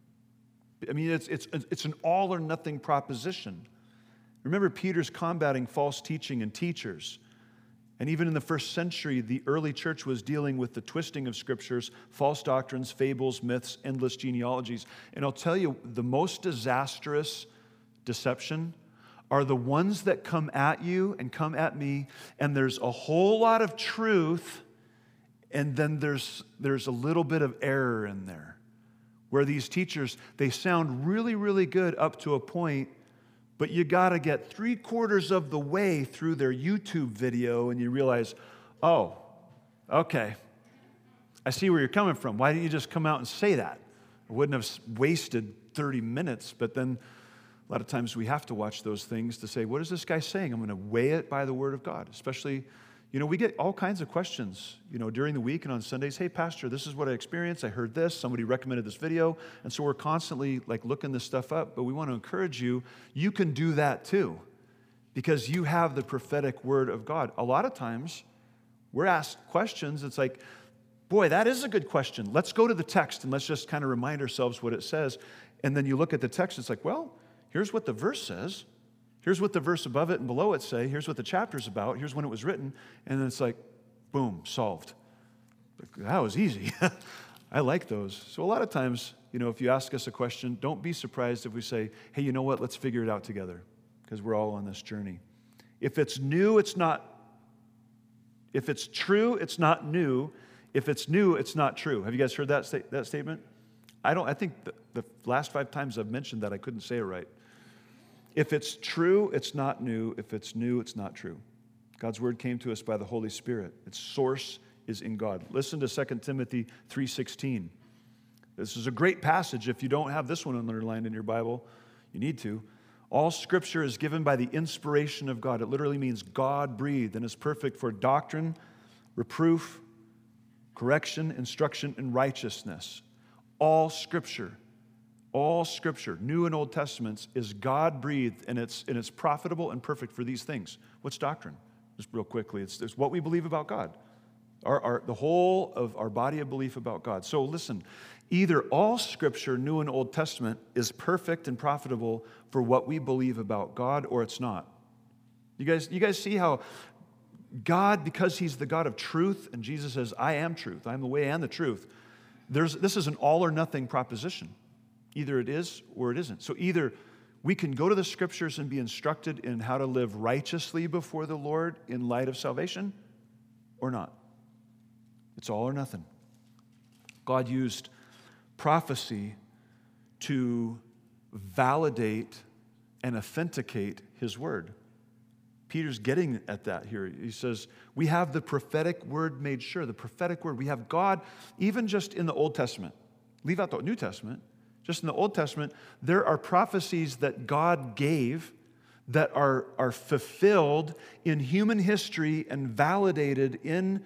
I mean, it's an all or nothing proposition. Remember, Peter's combating false teaching and teachers. And even in the first century, the early church was dealing with the twisting of scriptures, false doctrines, fables, myths, endless genealogies. And I'll tell you, the most disastrous deception are the ones that come at you and come at me, and there's a whole lot of truth, and then there's a little bit of error in there. Where these teachers, they sound really, really good up to a point, but you got to get 3/4 of the way through their YouTube video and you realize, oh, okay, I see where you're coming from. Why didn't you just come out and say that? I wouldn't have wasted 30 minutes, but then a lot of times we have to watch those things to say, what is this guy saying? I'm going to weigh it by the Word of God. Especially, we get all kinds of questions, during the week and on Sundays. Hey, Pastor, this is what I experienced. I heard this. Somebody recommended this video. And so we're constantly looking this stuff up. But we want to encourage you, you can do that too. Because you have the prophetic Word of God. A lot of times, we're asked questions. It's like, Boy, that is a good question. Let's go to the text and let's just kind of remind ourselves what it says. And then you look at the text, it's like, well, here's what the verse says. Here's what the verse above it and below it say. Here's what the chapter's about. Here's when it was written. And then it's like, boom, solved. That was easy. I like those. So a lot of times, if you ask us a question, don't be surprised if we say, hey, you know what? Let's figure it out together because we're all on this journey. If it's new, it's not. If it's true, it's not new. If it's new, it's not true. Have you guys heard that statement? I think the last 5 times I've mentioned that, I couldn't say it right. If it's true, it's not new. If it's new, it's not true. God's word came to us by the Holy Spirit. Its source is in God. Listen to 2 Timothy 3:16. This is a great passage. If you don't have this one underlined in your Bible, you need to. All Scripture is given by the inspiration of God. It literally means God-breathed and is perfect for doctrine, reproof, correction, instruction, and righteousness. All Scripture, New and Old Testaments, is God-breathed, and it's profitable and perfect for these things. What's doctrine? Just real quickly, it's what we believe about God. The whole of our body of belief about God. So listen, either all Scripture, New and Old Testament, is perfect and profitable for what we believe about God, or it's not. You guys see how God, because He's the God of truth, and Jesus says, I am truth, I am the way and the truth, this is an all or nothing proposition. Either it is or it isn't. So either we can go to the Scriptures and be instructed in how to live righteously before the Lord in light of salvation, or not. It's all or nothing. God used prophecy to validate and authenticate His word. Peter's getting at that here. He says, we have the prophetic word made sure. The prophetic word. We have God, even just in the Old Testament. Leave out the New Testament. Just in the Old Testament, there are prophecies that God gave that are fulfilled in human history and validated in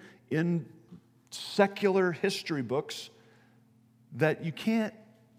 secular history books that you can't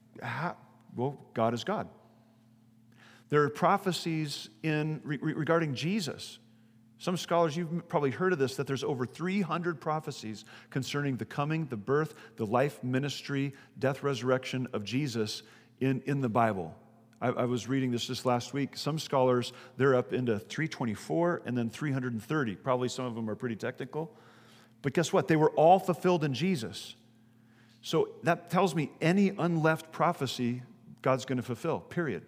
God is God. There are prophecies regarding Jesus. Some scholars, you've probably heard of this, that there's over 300 prophecies concerning the coming, the birth, the life, ministry, death, resurrection of Jesus in the Bible. I was reading this last week. Some scholars, they're up into 324 and then 330. Probably some of them are pretty technical. But guess what? They were all fulfilled in Jesus. So that tells me any unleft prophecy, God's going to fulfill, period.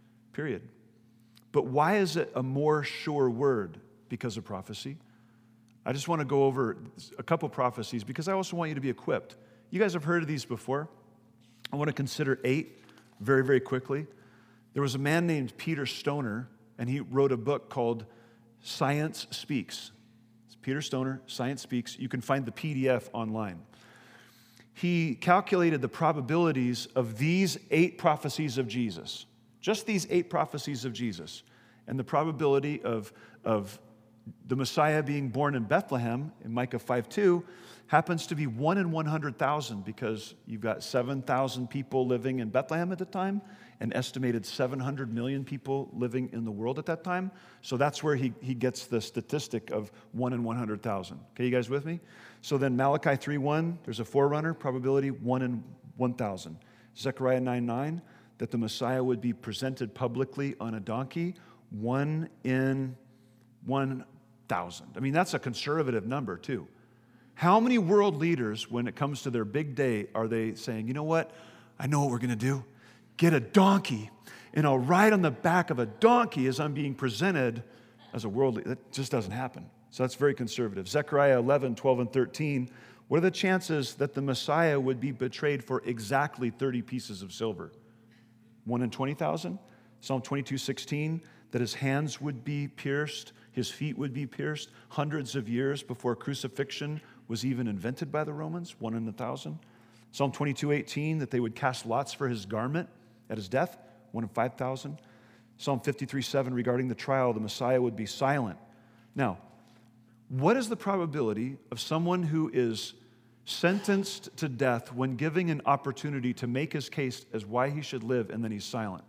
But why is it a more sure word? Because of prophecy. I just want to go over a couple prophecies because I also want you to be equipped. You guys have heard of these before. I want to consider 8 very, very quickly. There was a man named Peter Stoner, and he wrote a book called Science Speaks. It's Peter Stoner, Science Speaks. You can find the PDF online. He calculated the probabilities of these 8 prophecies of Jesus. Just these 8 prophecies of Jesus. And the probability of the Messiah being born in Bethlehem, in Micah 5:2, happens to be 1 in 100,000 because you've got 7,000 people living in Bethlehem at the time, an estimated 700 million people living in the world at that time. So that's where he gets the statistic of 1 in 100,000. Okay, you guys with me? So then Malachi 3:1, there's a forerunner, probability 1 in 1,000. Zechariah 9:9, that the Messiah would be presented publicly on a donkey, 1 in 1,000. I mean, that's a conservative number, too. How many world leaders, when it comes to their big day, are they saying, you know what? I know what we're going to do. Get a donkey, and I'll ride on the back of a donkey as I'm being presented as a world leader. That just doesn't happen. So that's very conservative. Zechariah 11:12 and 13. What are the chances that the Messiah would be betrayed for exactly 30 pieces of silver? 1 in 20,000. Psalm 22:16, that his hands would be pierced, his feet would be pierced hundreds of years before crucifixion was even invented by the Romans, 1 in 1,000. Psalm 22:18, that they would cast lots for his garment at his death, 1 in 5,000. Psalm 53:7, regarding the trial, the Messiah would be silent. Now, what is the probability of someone who is sentenced to death when giving an opportunity to make his case as why he should live, and then he's silent?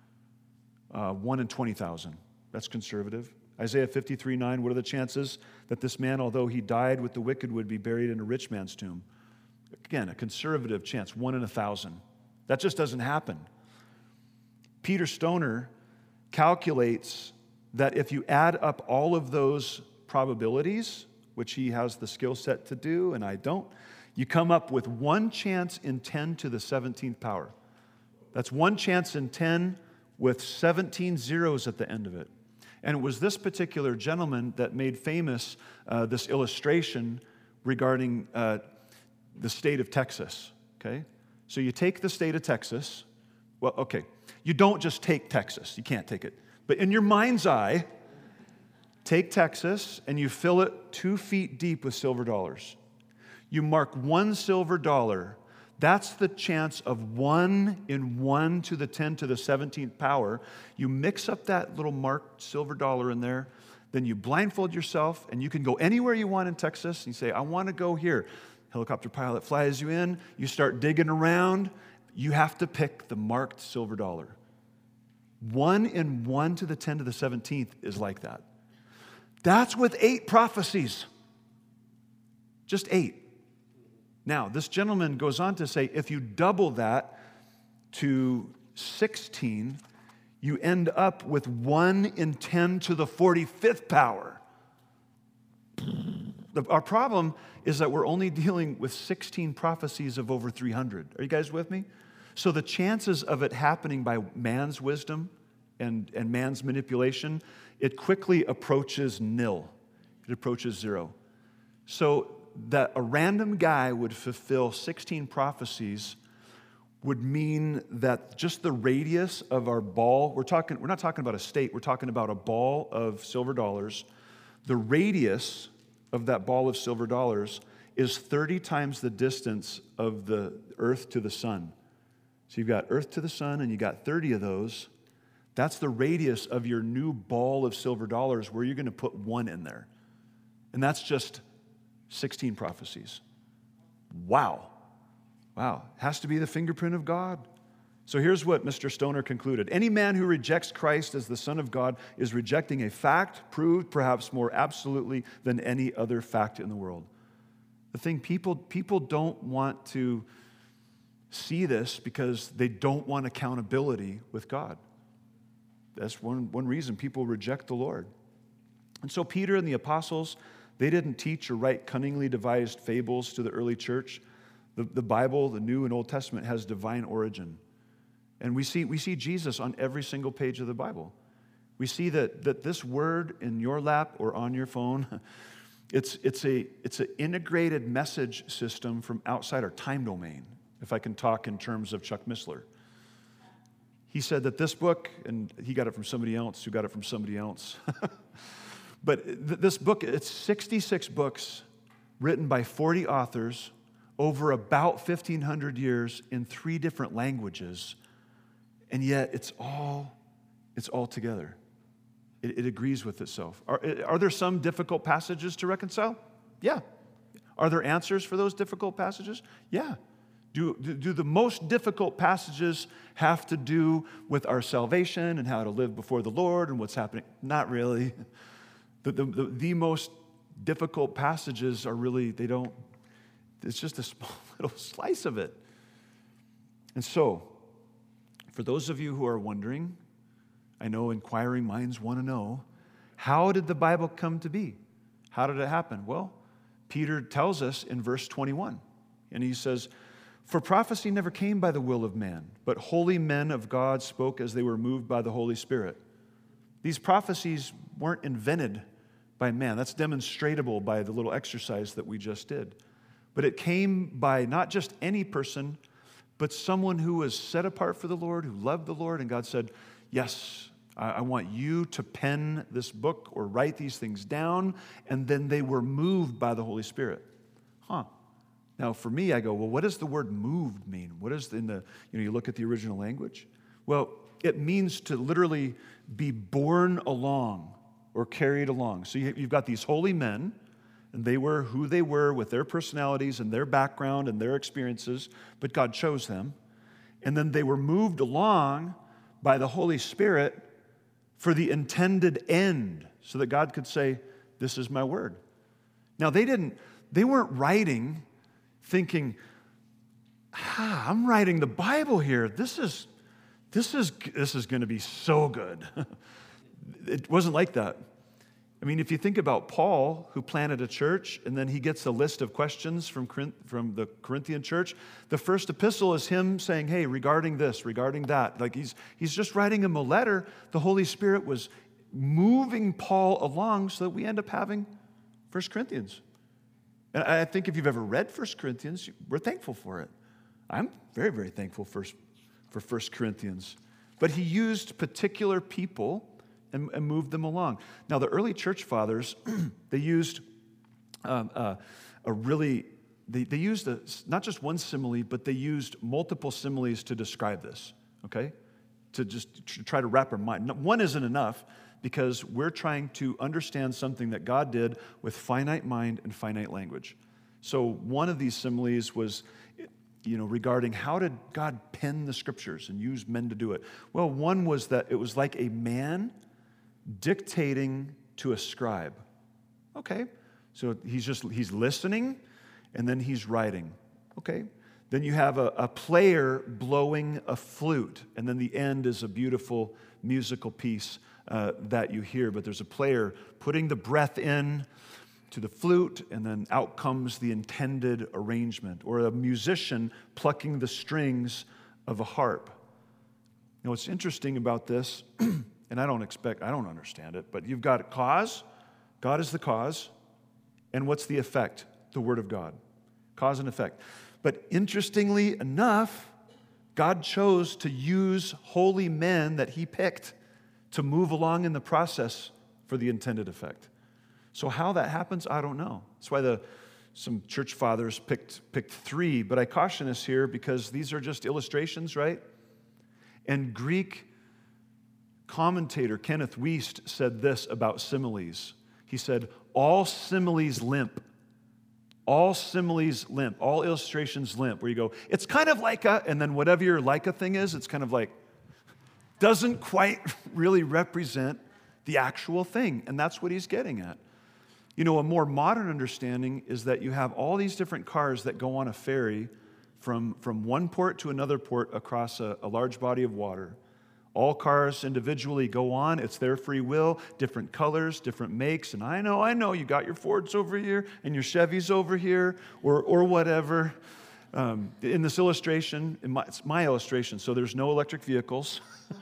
1 in 20,000. That's conservative. Isaiah 53:9, what are the chances that this man, although he died with the wicked, would be buried in a rich man's tomb? Again, a conservative chance, 1 in 1,000. That just doesn't happen. Peter Stoner calculates that if you add up all of those probabilities, which he has the skill set to do and I don't, you come up with 1 chance in 10 to the 17th power. That's 1 chance in 10 with 17 zeros at the end of it. And it was this particular gentleman that made famous this illustration regarding the state of Texas, okay? So you take the state of Texas. Well, okay, you don't just take Texas. You can't take it. But in your mind's eye, take Texas and you fill it 2 feet deep with silver dollars. You mark 1 silver dollar. That's the chance of 1 in 1 to the 10 to the 17th power. You mix up that little marked silver dollar in there. Then you blindfold yourself, and you can go anywhere you want in Texas. And you say, I want to go here. Helicopter pilot flies you in. You start digging around. You have to pick the marked silver dollar. 1 in 1 to the 10 to the 17th is like that. That's with 8 prophecies. Just 8. Now, this gentleman goes on to say, if you double that to 16, you end up with 1 in 10 to the 45th power. Our problem is that we're only dealing with 16 prophecies of over 300. Are you guys with me? So the chances of it happening by man's wisdom and man's manipulation, it quickly approaches nil. It approaches 0. So that a random guy would fulfill 16 prophecies would mean that just the radius of our ball, we're not talking about a state, we're talking about a ball of silver dollars. The radius of that ball of silver dollars is 30 times the distance of the earth to the sun. So you've got earth to the sun and you got 30 of those. That's the radius of your new ball of silver dollars where you're going to put 1 in there. And that's just 16 prophecies. Wow. Has to be the fingerprint of God. So here's what Mr. Stoner concluded. Any man who rejects Christ as the Son of God is rejecting a fact proved perhaps more absolutely than any other fact in the world. The thing, people don't want to see this because they don't want accountability with God. That's one reason people reject the Lord. And so Peter and the apostles, they didn't teach or write cunningly devised fables to the early church. The Bible, the New and Old Testament, has divine origin. And we see Jesus on every single page of the Bible. We see that this word in your lap or on your phone, it's an integrated message system from outside our time domain, if I can talk in terms of Chuck Missler. He said that this book, and he got it from somebody else who got it from somebody else. But this book, it's 66 books written by 40 authors over about 1,500 years in 3 different languages, and yet it's all together. It agrees with itself. Are there some difficult passages to reconcile? Yeah. Are there answers for those difficult passages? Yeah. Do the most difficult passages have to do with our salvation and how to live before the Lord and what's happening? Not really. The most difficult passages are really, it's just a small little slice of it. And so, for those of you who are wondering, I know inquiring minds want to know, how did the Bible come to be? How did it happen? Well, Peter tells us in verse 21, and he says, for prophecy never came by the will of man, but holy men of God spoke as they were moved by the Holy Spirit. These prophecies weren't invented by man. That's demonstratable by the little exercise that we just did. But it came by not just any person, but someone who was set apart for the Lord, who loved the Lord, and God said, yes, I want you to pen this book or write these things down, and then they were moved by the Holy Spirit. Now, for me, I go, well, what does the word moved mean? What is you look at the original language? Well, it means to literally be borne along or carried along. So you've got these holy men, and they were who they were with their personalities and their background and their experiences, but God chose them. And then they were moved along by the Holy Spirit for the intended end, so that God could say, this is my word. Now, they weren't writing thinking, I'm writing the Bible here. This is going to be so good. It wasn't like that. I mean, if you think about Paul, who planted a church, and then he gets a list of questions from the Corinthian church, the first epistle is him saying, hey, regarding this, regarding that. Like he's just writing him a letter. The Holy Spirit was moving Paul along so that we end up having 1 Corinthians. And I think if you've ever read 1 Corinthians, we're thankful for it. I'm very, very thankful for 1 Corinthians. But he used particular people and moved them along. Now, the early church fathers, they used not just one simile, but they used multiple similes to describe this, okay? To just try to wrap our mind. One isn't enough because we're trying to understand something that God did with finite mind and finite language. So one of these similes was, regarding how did God pen the scriptures and use men to do it? Well, one was that it was like a man dictating to a scribe. Okay, so he's listening and then he's writing. Okay, then you have a player blowing a flute, and then the end is a beautiful musical piece that you hear, but there's a player putting the breath in to the flute, and then out comes the intended arrangement, or a musician plucking the strings of a harp. Now, what's interesting about this, and I don't understand it, but you've got a cause, God is the cause, and what's the effect? The Word of God. Cause and effect. But interestingly enough, God chose to use holy men that He picked to move along in the process for the intended effect. So how that happens, I don't know. That's why some church fathers picked 3, but I caution us here because these are just illustrations, right? And Greek commentator Kenneth Wiest said this about similes. He said, all similes limp. All similes limp. All illustrations limp. Where you go, it's kind of like a, and then whatever your like a thing is, it's kind of like, doesn't quite really represent the actual thing. And that's what he's getting at. A more modern understanding is that you have all these different cars that go on a ferry from one port to another port across a large body of water. All cars individually go on. It's their free will, different colors, different makes. And I know, you got your Fords over here and your Chevys over here or whatever. In this illustration, it's my illustration, so there's no electric vehicles.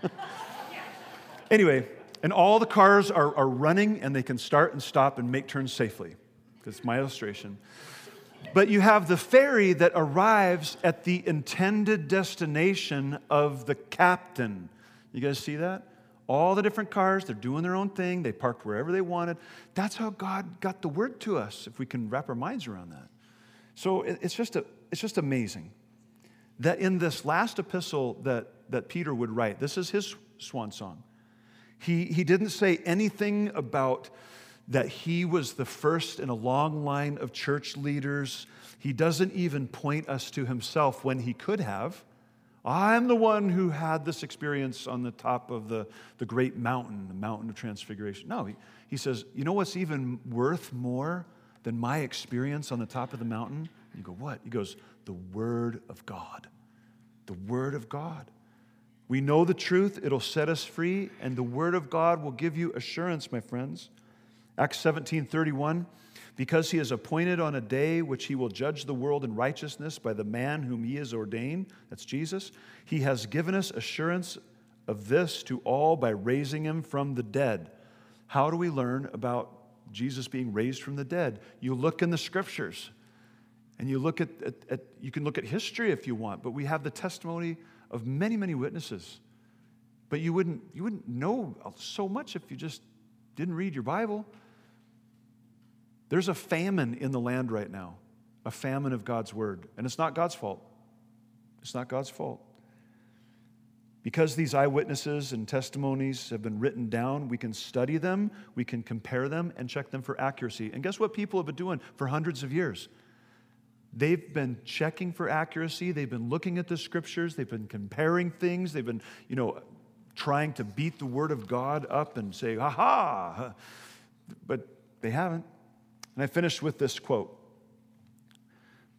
Anyway, and all the cars are running and they can start and stop and make turns safely. That's my illustration. But you have the ferry that arrives at the intended destination of the captain. You guys see that? All the different cars, they're doing their own thing. They parked wherever they wanted. That's how God got the word to us, if we can wrap our minds around that. So it's just amazing that in this last epistle that Peter would write, this is his swan song. He didn't say anything about that he was the first in a long line of church leaders. He doesn't even point us to himself when he could have. I'm the one who had this experience on the top of the great mountain, the mountain of transfiguration. No, he says, you know what's even worth more than my experience on the top of the mountain? You go, what? He goes, the Word of God. The Word of God. We know the truth, it'll set us free, and the Word of God will give you assurance, my friends. Acts 17:31, because He is appointed on a day which He will judge the world in righteousness by the man whom He has ordained, that's Jesus, He has given us assurance of this to all by raising Him from the dead. How do we learn about Jesus being raised from the dead? You look in the Scriptures, and you look at you can look at history if you want, but we have the testimony of many, many witnesses. But you wouldn't know so much if you just didn't read your Bible. There's a famine in the land right now, a famine of God's word, and it's not God's fault. It's not God's fault. Because these eyewitnesses and testimonies have been written down, we can study them, we can compare them, and check them for accuracy. And guess what people have been doing for hundreds of years? They've been checking for accuracy. They've been looking at the Scriptures. They've been comparing things. They've been, trying to beat the Word of God up and say, ha-ha. But they haven't. And I finished with this quote.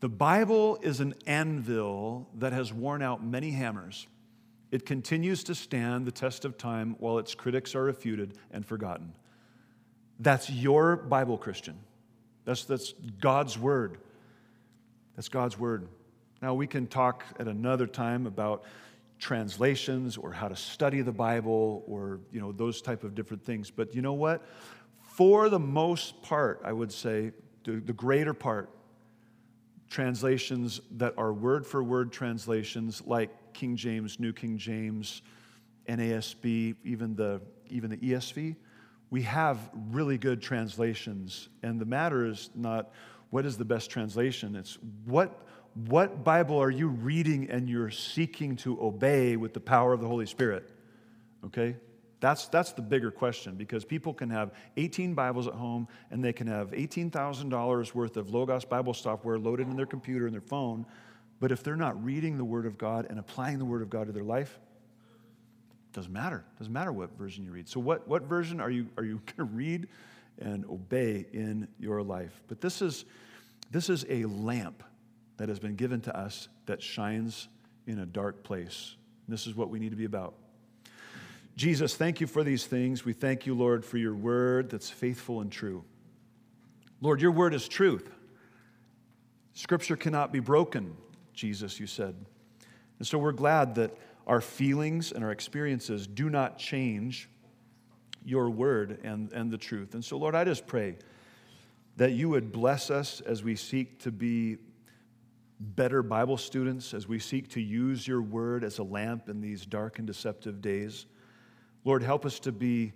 The Bible is an anvil that has worn out many hammers. It continues to stand the test of time while its critics are refuted and forgotten. That's your Bible, Christian. That's God's Word. That's God's Word. Now, we can talk at another time about translations or how to study the Bible or, those type of different things. But you know what? For the most part, I would say, the greater part, translations that are word-for-word translations like King James, New King James, NASB, even the ESV, we have really good translations. And the matter is not what is the best translation. It's what Bible are you reading and you're seeking to obey with the power of the Holy Spirit? Okay? That's the bigger question, because people can have 18 Bibles at home and they can have $18,000 worth of Logos Bible software loaded in their computer and their phone, but if they're not reading the Word of God and applying the Word of God to their life, it doesn't matter. It doesn't matter what version you read. So what version are you going to read and obey in your life? But this is a lamp that has been given to us that shines in a dark place. And this is what we need to be about. Jesus, thank you for these things. We thank you, Lord, for your word that's faithful and true. Lord, your word is truth. Scripture cannot be broken, Jesus, you said. And so we're glad that our feelings and our experiences do not change your word and the truth. And so, Lord, I just pray that you would bless us as we seek to be better Bible students, as we seek to use your word as a lamp in these dark and deceptive days. Lord, help us to be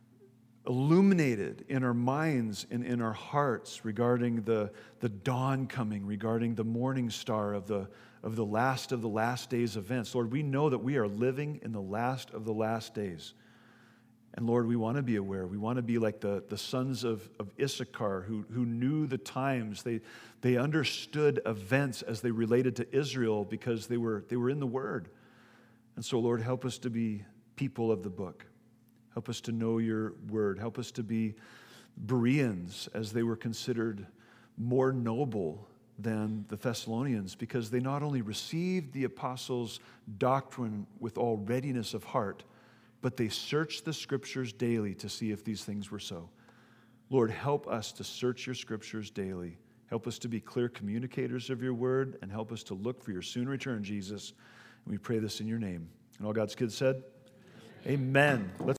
illuminated in our minds and in our hearts regarding the dawn coming, regarding the morning star of the last days events. Lord, we know that we are living in the last of the last days. And Lord, we want to be aware. We want to be like the sons of Issachar who knew the times. They understood events as they related to Israel because they were in the Word. And so, Lord, help us to be people of the book. Help us to know your word. Help us to be Bereans as they were considered more noble than the Thessalonians, because they not only received the apostles' doctrine with all readiness of heart, but they searched the scriptures daily to see if these things were so. Lord, help us to search your scriptures daily. Help us to be clear communicators of your word, and help us to look for your soon return, Jesus. And we pray this in your name. And all God's kids said, Amen. Let's